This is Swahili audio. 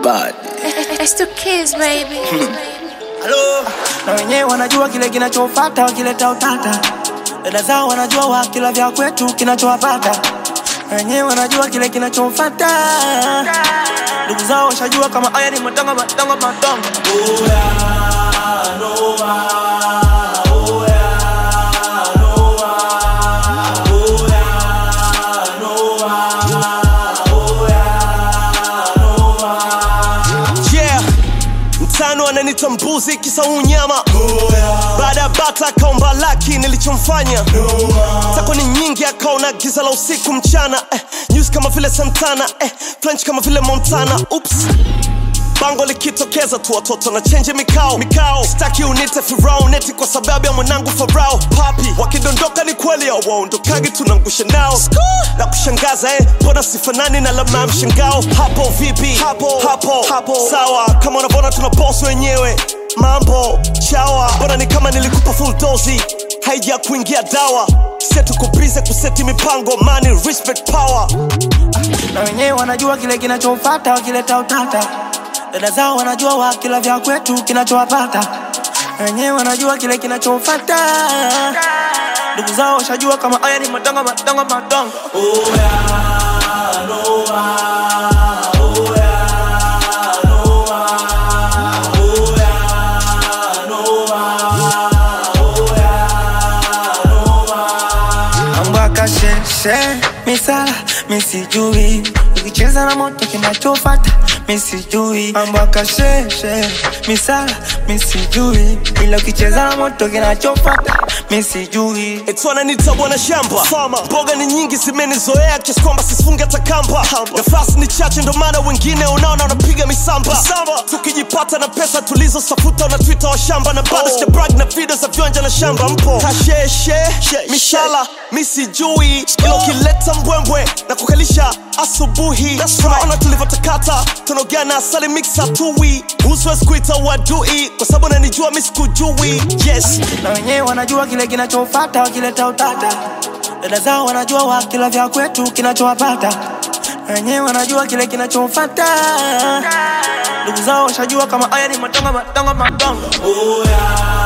bad. It's the kids, baby. Hello. Na wenyewe wanajua kile kinachofuata wakileta utata. Dada zao wanajua wakila vya kwetu kinachowapata. Na wenyewe wanajua kile kinachofuata. Ndugu zao washajua kama haya ni matanga. Oh yeah, no Mtano ananita mbuzi kisa unyama. Baada ya bata akaomba laki nilichomfanya. Tako ni nyingi akaona giza la usiku mchana. News kama vile Santana, French kama vile Montana. Oops. Bango likitokeza tu watoto na change mikao. Staki unite Firao neti kwa sababu ya mwanangu Farao. Papi wakidondoka ni kweli au waondokagi tunangusha nao. Na kushangaza mbona sifanani na lama mshangao. Hapo vipi? Hapo sawa kama unavona tuna boss wenyewe. Mambo chawa mbona ni kama nilikupa full dozi. Haija kuingia dawa. Setu kuprize kuseti mipango. Money, respect, power. Na wenyewe wanajua kile kinachofuata wakileta utata. Dada zao wanajua wakila vya kwetu kinachowapata. Na wenyewe wanajua kile kinachofuata. Ndugu zao washajua kama haya ni matanga. Oh yeah, misala, misijui. Ukicheza na moto kinachofata, misijui. Mambo akasheshe, misala, misijui. Ila ukicheza na moto kinachofata, misijui. Etwana nita bwana shamba Fama. Mboga ni nyingi zimenizoea kiasi kwamba sisifunge hata kamba. Nafasi ni chache ndo maana wengine unaona wanapiga misamba. Tukijipata na pesa tulizosafuta na Twitter wa shamba. Na bado sija brag na video za vionja na shamba. Mpo kasheshe, mishala, misijui. Ila ukileta mbwembwe na kukalisha asubuhi. Tunaona tulivyotakata, tunogana asali mixa tuwi. Uswezi kuita wadui kwa sababu nanijua misikujui. Yes. Na wenyewe wanajua kile kinachofuata wakileta utata. Dada zao wanajua wakila vya kwetu kinachowapata. Na wenyewe wanajua kile kinachofuata. Ndugu zao washajua kama haya ni matanga. Oh yeah.